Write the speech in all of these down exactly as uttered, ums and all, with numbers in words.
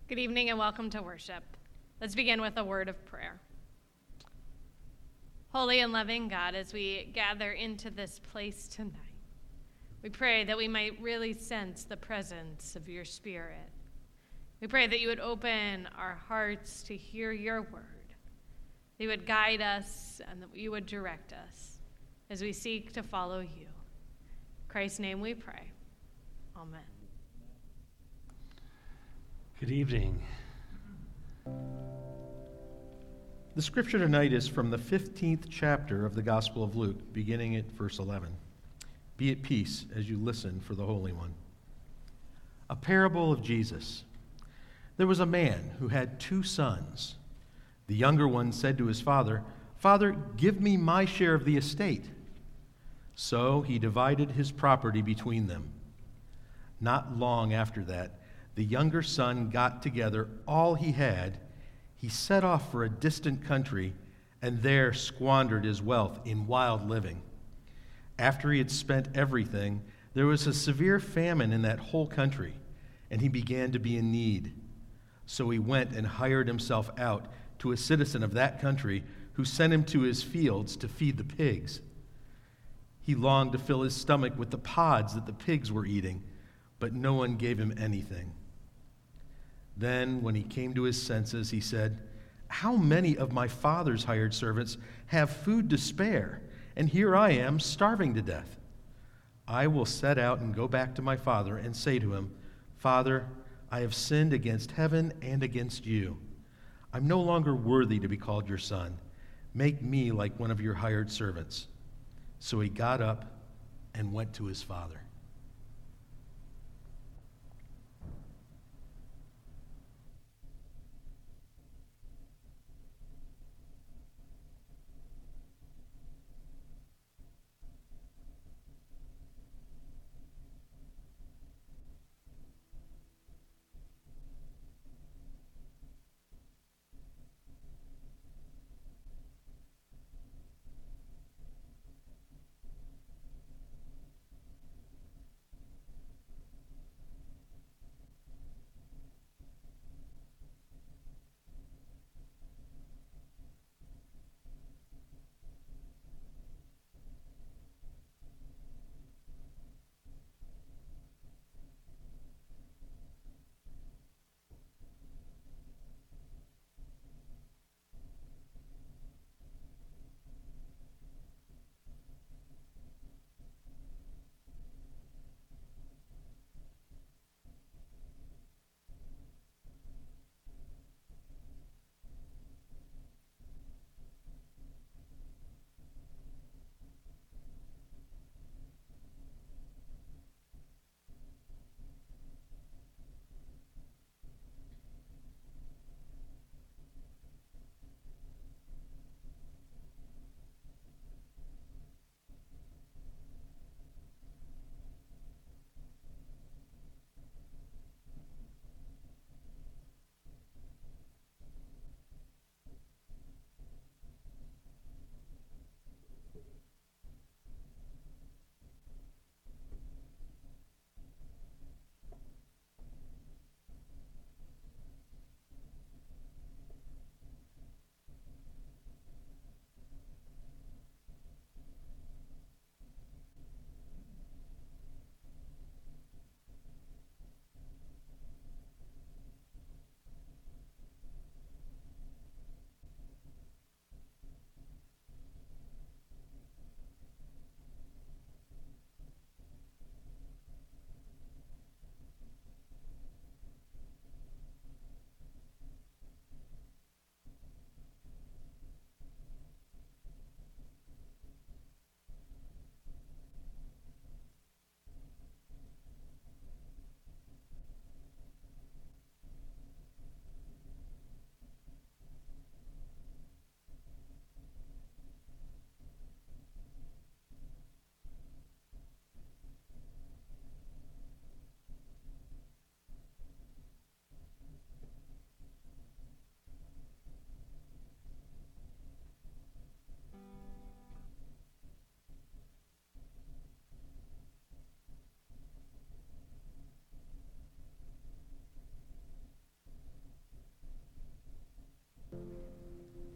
Good evening and welcome to worship. Let's begin with a word of prayer. Holy and loving God, as we gather into this place tonight, we pray that we might really sense the presence of your Spirit. We pray that you would open our hearts to hear your word, that you would guide us and that you would direct us as we seek to follow you. In Christ's name we pray. Amen. Good evening. The scripture tonight is from the fifteenth chapter of the Gospel of Luke, beginning at verse eleven. Be at peace as you listen for the Holy One. A parable of Jesus. There was a man who had two sons. The younger one said to his father, "Father, give me my share of the estate." So he divided his property between them. Not long after that, the younger son got together all he had. He set off for a distant country and there squandered his wealth in wild living. After he had spent everything, there was a severe famine in that whole country, and he began to be in need. So he went and hired himself out to a citizen of that country who sent him to his fields to feed the pigs. He longed to fill his stomach with the pods that the pigs were eating, but no one gave him anything. Then, when he came to his senses, he said, "How many of my father's hired servants have food to spare, and here I am starving to death? I will set out and go back to my father and say to him, 'Father, I have sinned against heaven and against you. I'm no longer worthy to be called your son. Make me like one of your hired servants.' So he got up and went to his father."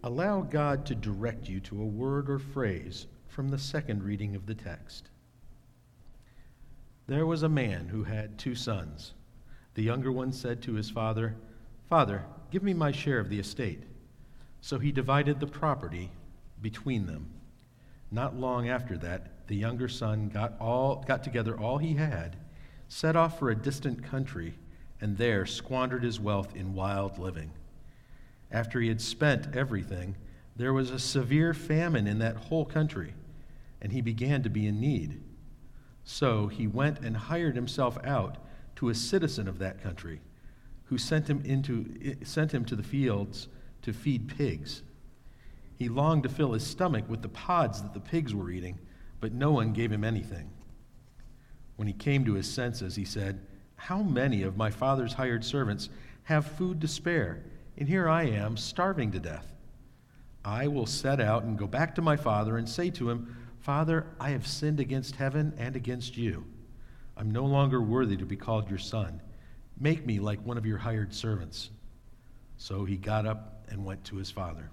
allow God to direct you to a word or phrase from the second reading of the text. There was a man who had two sons. The younger one said to his father, "Father, give me my share of the estate." So he divided the property between them. Not long after that, the younger son got all got together all he had, set off for a distant country, and there squandered his wealth in wild living. After he had spent everything, there was a severe famine in that whole country, and he began to be in need. So he went and hired himself out to a citizen of that country, who sent him into sent him to the fields to feed pigs. He longed to fill his stomach with the pods that the pigs were eating, but no one gave him anything. When he came to his senses, he said, "How many of my father's hired servants have food to spare, and here I am starving to death? I will set out and go back to my father and say to him, 'Father, I have sinned against heaven and against you. I'm no longer worthy to be called your son. Make me like one of your hired servants.' So he got up and went to his father."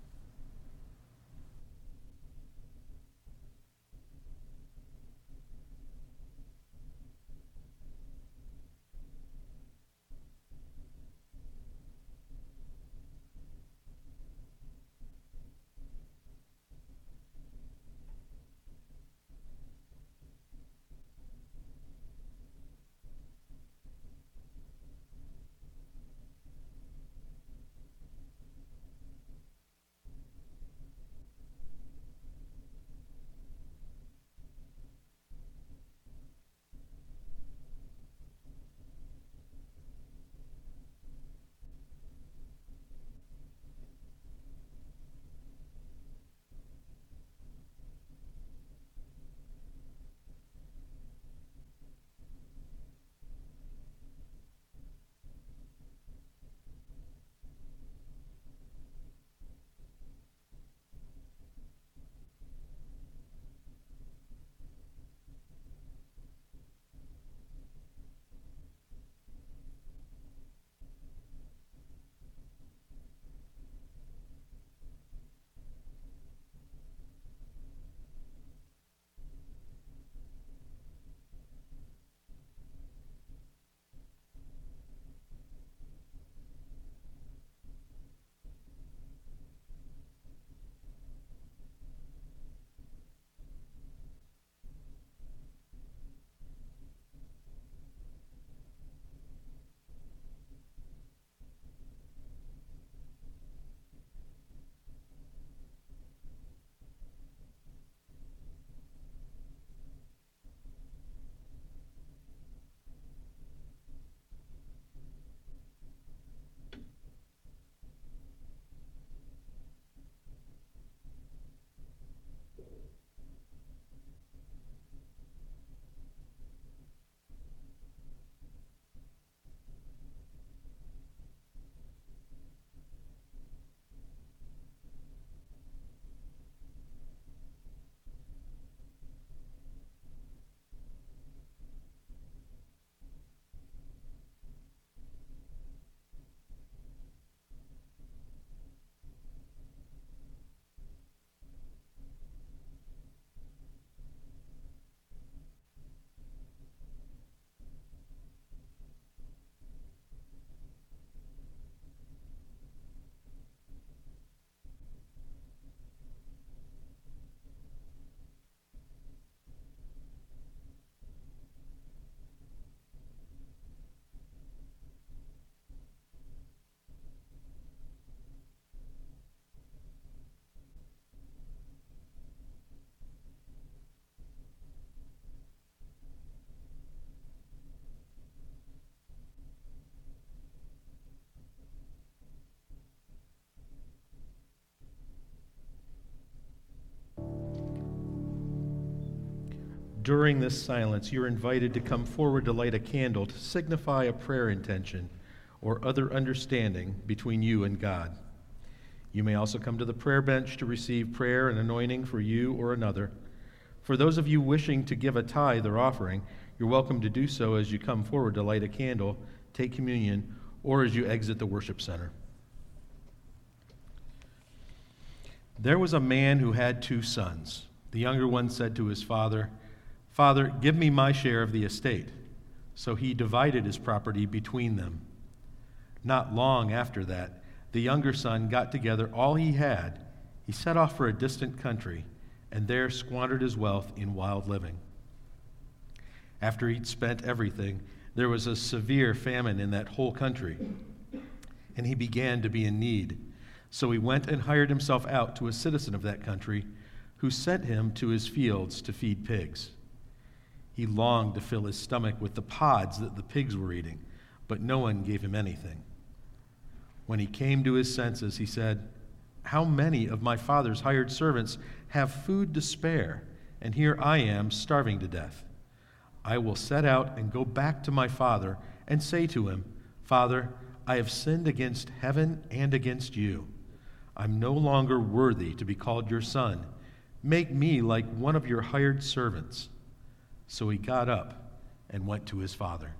During this silence, you're invited to come forward to light a candle to signify a prayer intention or other understanding between you and God. You may also come to the prayer bench to receive prayer and anointing for you or another. For those of you wishing to give a tithe or offering, you're welcome to do so as you come forward to light a candle, take communion, or as you exit the worship center. There was a man who had two sons. The younger one said to his father, "Father, give me my share of the estate." So he divided his property between them. Not long after that, the younger son got together all he had. He set off for a distant country, and there squandered his wealth in wild living. After he'd spent everything, there was a severe famine in that whole country, and he began to be in need. So he went and hired himself out to a citizen of that country, who sent him to his fields to feed pigs. He longed to fill his stomach with the pods that the pigs were eating, but no one gave him anything. When he came to his senses, he said, "How many of my father's hired servants have food to spare, and here I am starving to death? I will set out and go back to my father and say to him, 'Father, I have sinned against heaven and against you. I'm no longer worthy to be called your son. Make me like one of your hired servants.' So he got up and went to his father."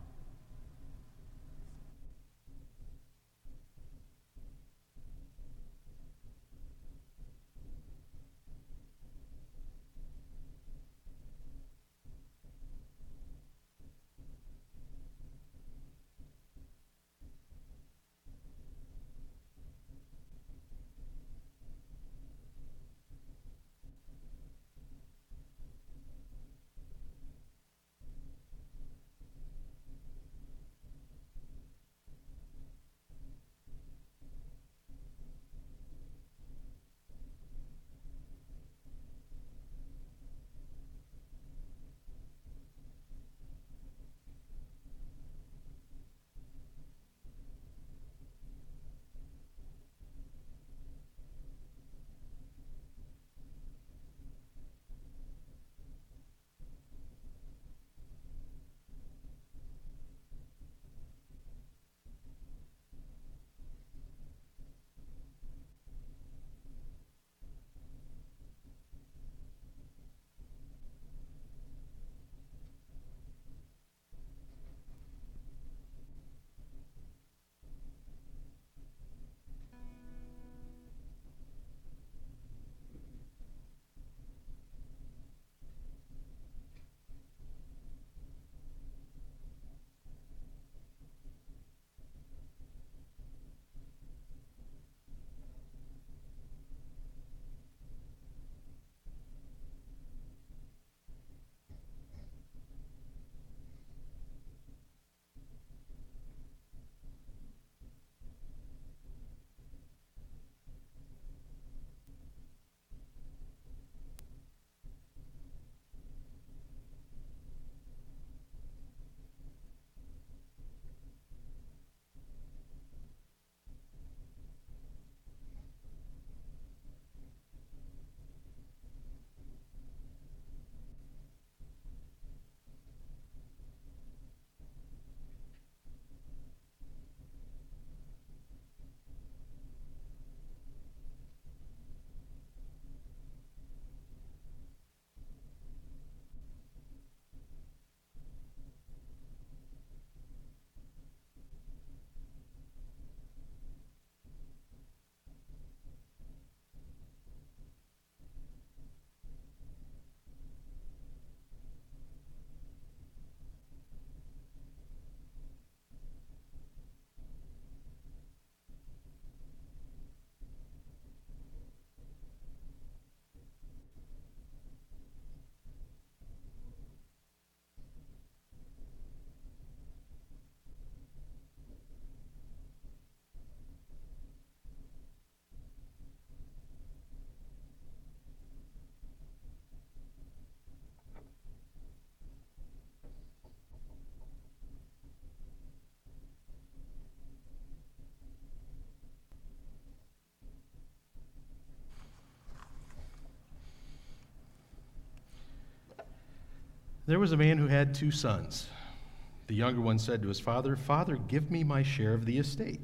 There was a man who had two sons. The younger one said to his father, "Father, give me my share of the estate."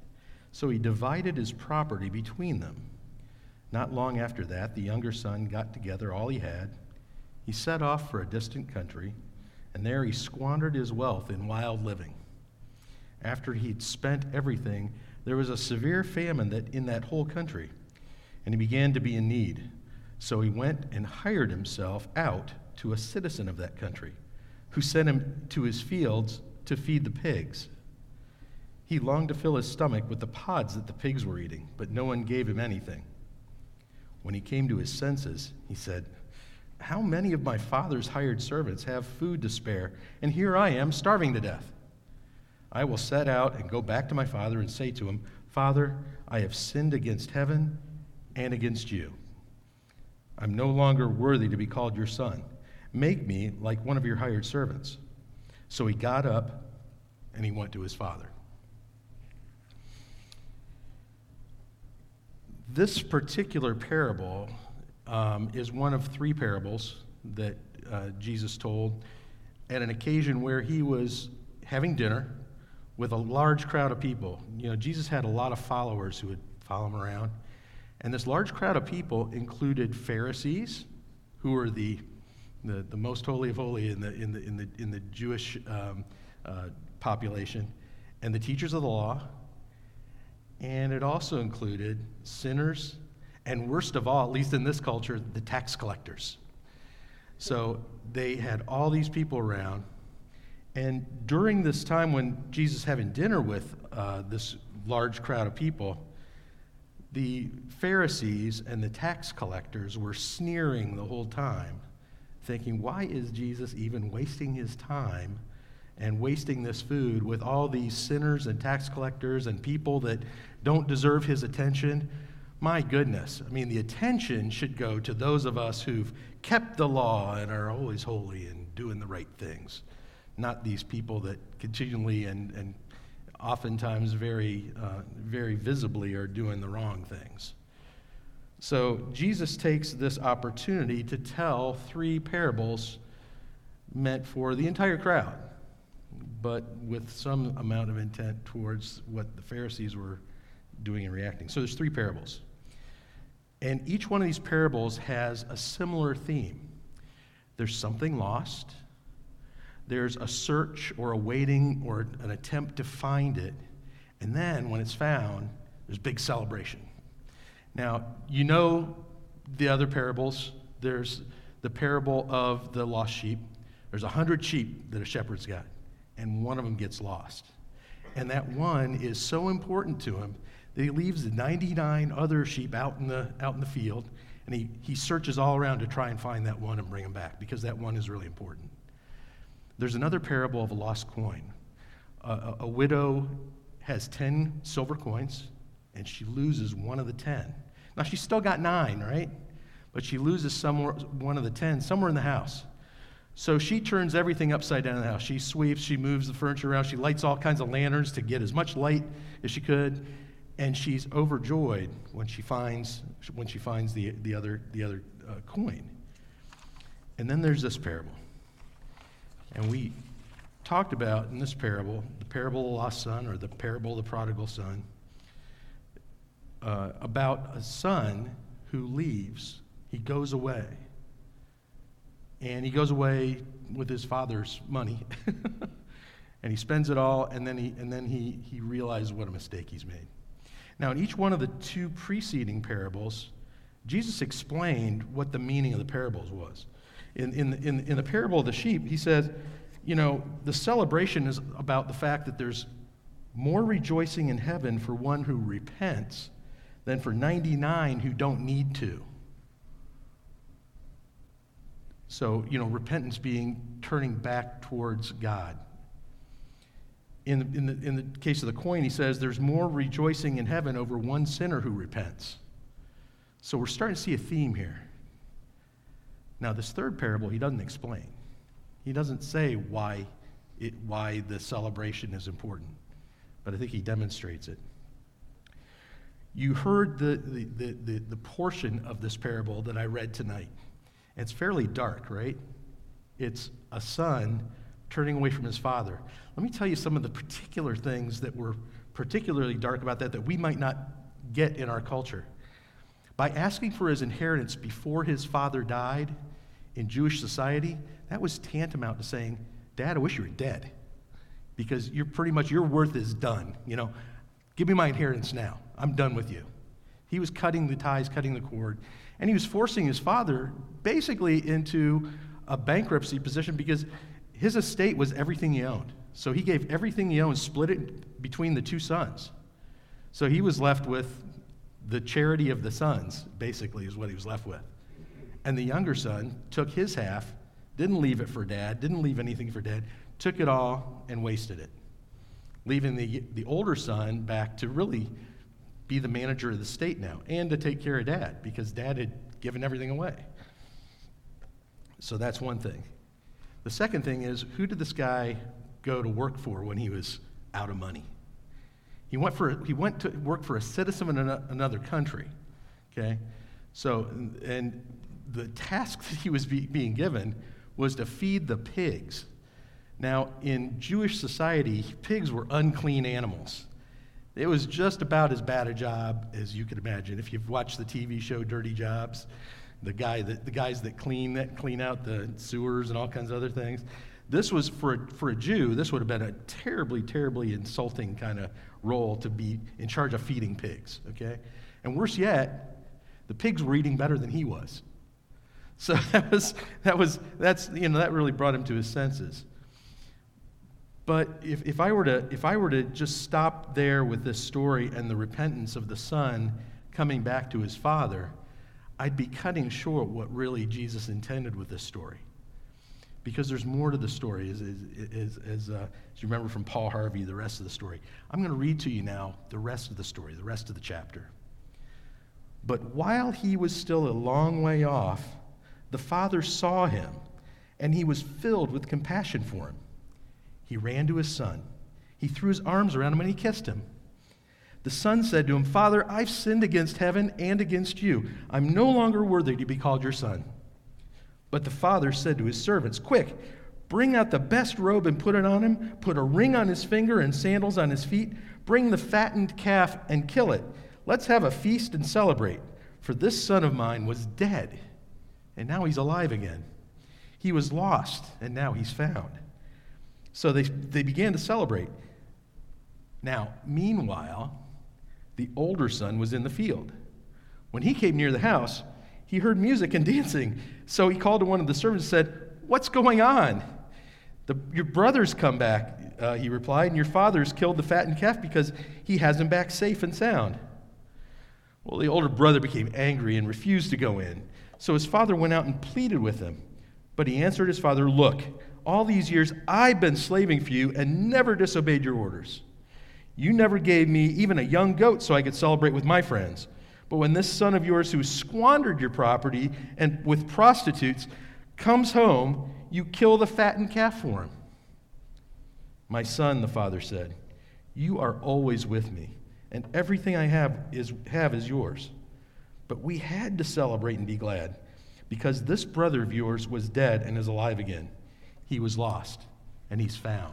So he divided his property between them. Not long after that, the younger son got together all he had. He set off for a distant country, and there he squandered his wealth in wild living. After he'd spent everything, there was a severe famine that in that whole country, and he began to be in need. So he went and hired himself out to a citizen of that country, who sent him to his fields to feed the pigs. He longed to fill his stomach with the pods that the pigs were eating, but no one gave him anything. When he came to his senses, he said, "How many of my father's hired servants have food to spare, and here I am starving to death? I will set out and go back to my father and say to him, 'Father, I have sinned against heaven and against you. I'm no longer worthy to be called your son. Make me like one of your hired servants.' So he got up and he went to his father." This particular parable um, is one of three parables that uh, Jesus told at an occasion where he was having dinner with a large crowd of people. You know, Jesus had a lot of followers who would follow him around. And this large crowd of people included Pharisees, who were the the, the most holy of holy in the in the in the in the Jewish um, uh, population, and the teachers of the law. And it also included sinners, and worst of all, at least in this culture, the tax collectors. So they had all these people around. And during this time when Jesus is having dinner with uh, this large crowd of people, the Pharisees and the tax collectors were sneering the whole time, thinking, why is Jesus even wasting his time and wasting this food with all these sinners and tax collectors and people that don't deserve his attention? My goodness. I mean, the attention should go to those of us who've kept the law and are always holy and doing the right things, not these people that continually and, and oftentimes very, uh, very visibly are doing the wrong things. So Jesus takes this opportunity to tell three parables meant for the entire crowd, but with some amount of intent towards what the Pharisees were doing and reacting. So there's three parables. And each one of these parables has a similar theme. There's something lost. There's a search or a waiting or an attempt to find it. And then when it's found, there's big celebration. Now, you know the other parables. There's the parable of the lost sheep. There's a hundred sheep that a shepherd's got, and one of them gets lost. And that one is so important to him that he leaves the ninety-nine other sheep out in the out in the field, and he, he searches all around to try and find that one and bring him back, because that one is really important. There's another parable of a lost coin. A, a, a widow has ten silver coins, and she loses one of the ten. Now, she's still got nine, right? But she loses somewhere, one of the ten somewhere in the house. So she turns everything upside down in the house. She sweeps, she moves the furniture around, she lights all kinds of lanterns to get as much light as she could, and she's overjoyed when she finds when she finds the the other the other uh, coin. And then there's this parable, and we talked about in this parable the parable of the lost son, or the parable of the prodigal son, uh, about a son who leaves. He goes away. And he goes away with his father's money. And he spends it all, and then he and then he he realizes what a mistake he's made. Now, in each one of the two preceding parables, Jesus explained what the meaning of the parables was. In in in, in the parable of the sheep, he says, you know, the celebration is about the fact that there's more rejoicing in heaven for one who repents than for ninety-nine who don't need to. So, you know, repentance being turning back towards God. In the, in the, in the case of the coin, he says there's more rejoicing in heaven over one sinner who repents. So we're starting to see a theme here. Now, this third parable, he doesn't explain. He doesn't say why it, why the celebration is important, but I think he demonstrates it. You heard the, the, the, the, the portion of this parable that I read tonight. It's fairly dark, right? It's a son turning away from his father. Let me tell you some of the particular things that were particularly dark about that that we might not get in our culture. By asking for his inheritance before his father died in Jewish society, that was tantamount to saying, Dad, I wish you were dead, because you're pretty much, your worth is done. You know, give me my inheritance now. I'm done with you. He was cutting the ties, cutting the cord, and he was forcing his father basically into a bankruptcy position because his estate was everything he owned. So he gave everything he owned, split it between the two sons. So he was left with the charity of the sons, basically, is what he was left with. And the younger son took his half, didn't leave it for dad, didn't leave anything for dad, took it all and wasted it, leaving the, the older son back to really be the manager of the state now and to take care of dad because dad had given everything away. So that's one thing. The second thing is, who did this guy go to work for when he was out of money? He went for he went to work for a citizen in an, another country, okay? So, and the task that he was be, being given was to feed the pigs. Now, in Jewish society, pigs were unclean animals. It was just about as bad a job as you could imagine. If you've watched the T V show Dirty Jobs, the guy that the guys that clean that clean out the sewers and all kinds of other things. This was for a, for a Jew. This would have been a terribly, terribly insulting kind of role to be in charge of feeding pigs. Okay, and worse yet, the pigs were eating better than he was. So that was that was that's you know that really brought him to his senses. But if, if I were to if I were to just stop there with this story and the repentance of the son coming back to his father, I'd be cutting short what really Jesus intended with this story. Because there's more to the story, as, as, as, uh, as you remember from Paul Harvey, the rest of the story. I'm going to read to you now the rest of the story, the rest of the chapter. But while he was still a long way off, the father saw him, and he was filled with compassion for him. He ran to his son. He threw his arms around him, and he kissed him. The son said to him, "Father, I've sinned against heaven and against you. I'm no longer worthy to be called your son." But the father said to his servants, "Quick, bring out the best robe and put it on him. Put a ring on his finger and sandals on his feet. Bring the fattened calf and kill it. Let's have a feast and celebrate. For this son of mine was dead, and now he's alive again. He was lost, and now he's found." So they, they began to celebrate. Now, meanwhile, the older son was in the field. When he came near the house, he heard music and dancing. So he called to one of the servants and said, "What's going on?" The, "Your brother's come back," uh, he replied, "and your father's killed the fattened calf because he has him back safe and sound." Well, the older brother became angry and refused to go in. So his father went out and pleaded with him. But he answered his father, "Look, all these years I've been slaving for you and never disobeyed your orders. You never gave me even a young goat so I could celebrate with my friends. But when this son of yours who squandered your property and with prostitutes comes home, you kill the fattened calf for him." "My son," the father said, "you are always with me, and everything I have is, have is yours. But we had to celebrate and be glad, because this brother of yours was dead and is alive again. He was lost, and he's found."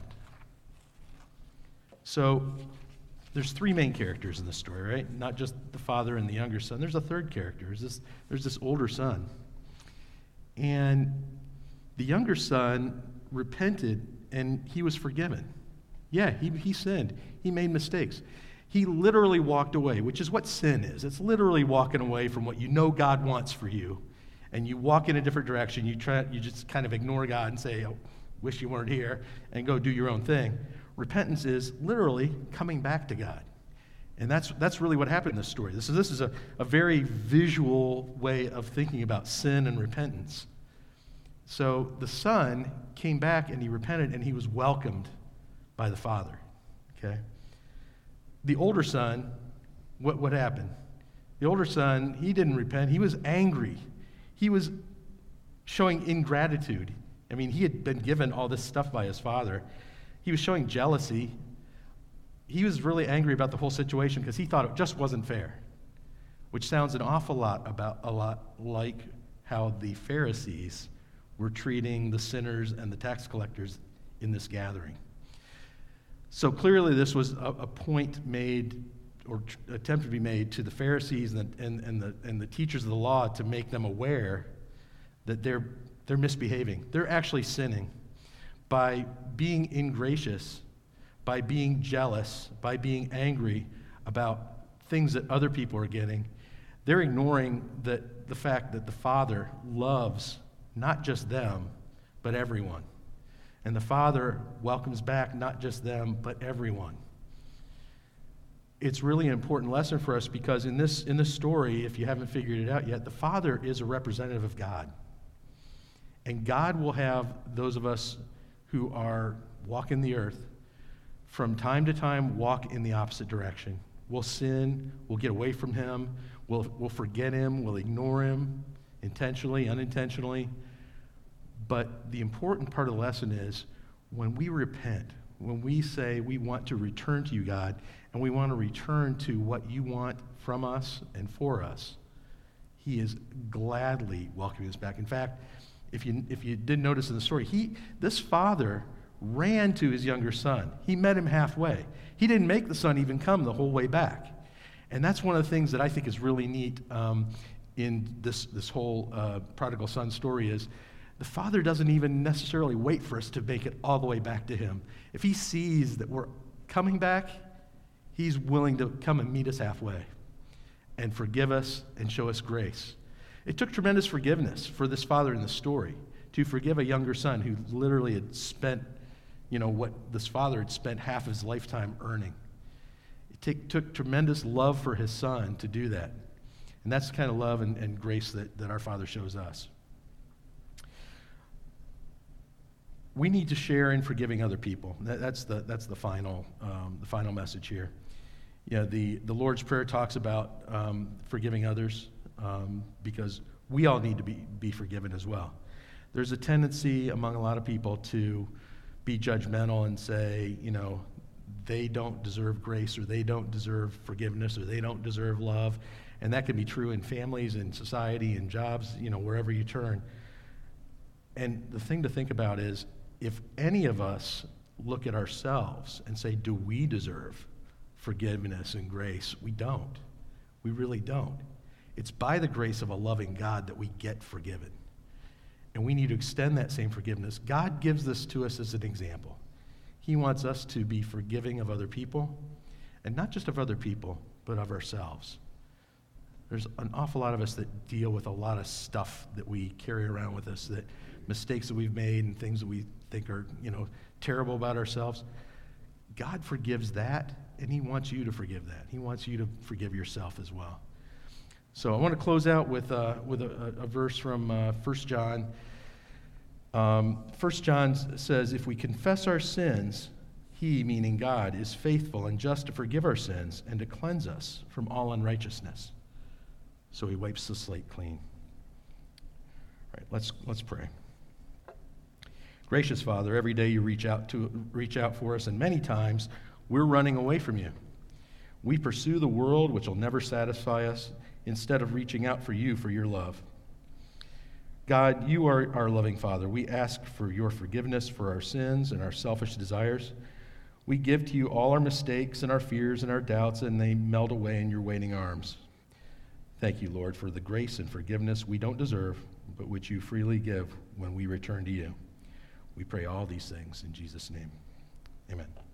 So there's three main characters in this story, right? Not just the father and the younger son. There's a third character. There's this, there's this older son. And the younger son repented, and he was forgiven. Yeah, he, he sinned. He made mistakes. He literally walked away, which is what sin is. It's literally walking away from what you know God wants for you. And you walk in a different direction. You try, you just kind of ignore God and say, "I wish you weren't here," and go do your own thing. Repentance is literally coming back to God. And that's that's really what happened in this story. This is, this is a, a very visual way of thinking about sin and repentance. So the son came back and he repented and he was welcomed by the father. Okay? The older son, what, what happened? The older son, he didn't repent. He was angry. He was showing ingratitude. I mean, he had been given all this stuff by his father. He was showing jealousy. He was really angry about the whole situation because he thought it just wasn't fair, which sounds an awful lot about a lot like how the Pharisees were treating the sinners and the tax collectors in this gathering. So clearly this was a, a point made or tr- attempt to be made to the Pharisees and the, and, and, the, and the teachers of the law to make them aware that they're, they're misbehaving. They're actually sinning by being ingracious, by being jealous, by being angry about things that other people are getting, They're ignoring the, the fact that the Father loves not just them, but everyone. And the Father welcomes back not just them, but everyone. It's really an important lesson for us because in this, in this story, if you haven't figured it out yet, the Father is a representative of God. And God will have those of us who are walking the earth from time to time walk in the opposite direction. We'll sin, we'll get away from him, we'll, we'll forget him, we'll ignore him intentionally, unintentionally. But the important part of the lesson is when we repent, when we say we want to return to you, God, and we want to return to what you want from us and for us, he is gladly welcoming us back. In fact, if you if you didn't notice in the story, he this father ran to his younger son. He met him halfway. He didn't make the son even come the whole way back. And that's one of the things that I think is really neat um, in this, this whole uh, prodigal son story is the Father doesn't even necessarily wait for us to make it all the way back to him. If he sees that we're coming back, he's willing to come and meet us halfway and forgive us and show us grace. It took tremendous forgiveness for this father in the story to forgive a younger son who literally had spent, you know, what this father had spent half his lifetime earning. It take, took tremendous love for his son to do that. And that's the kind of love and, and grace that, that our Father shows us. We need to share in forgiving other people. That, that's the that's the final um, the final message here. Yeah, the, the Lord's Prayer talks about um, forgiving others um, because we all need to be, be forgiven as well. There's a tendency among a lot of people to be judgmental and say, you know, they don't deserve grace or they don't deserve forgiveness or they don't deserve love. And that can be true in families and society and jobs, you know, wherever you turn. And the thing to think about is if any of us look at ourselves and say, do we deserve forgiveness and grace? We don't. We really don't. It's by the grace of a loving God that we get forgiven. And we need to extend that same forgiveness. God gives this to us as an example. He wants us to be forgiving of other people, and not just of other people, but of ourselves. There's an awful lot of us that deal with a lot of stuff that we carry around with us, that mistakes that we've made and things that we think are, you know, terrible about ourselves. God forgives that, and he wants you to forgive that. He wants you to forgive yourself as well. So I want to close out with, uh, with a, a verse from uh, First John. Um, First John says, if we confess our sins, he, meaning God, is faithful and just to forgive our sins and to cleanse us from all unrighteousness. So he wipes the slate clean. All right, let's let's pray. Gracious Father, every day you reach out to reach out for us, and many times we're running away from you. We pursue the world which will never satisfy us instead of reaching out for you for your love. God, you are our loving Father. We ask for your forgiveness for our sins and our selfish desires. We give to you all our mistakes and our fears and our doubts, and they melt away in your waiting arms. Thank you, Lord, for the grace and forgiveness we don't deserve, but which you freely give when we return to you. We pray all these things in Jesus' name. Amen.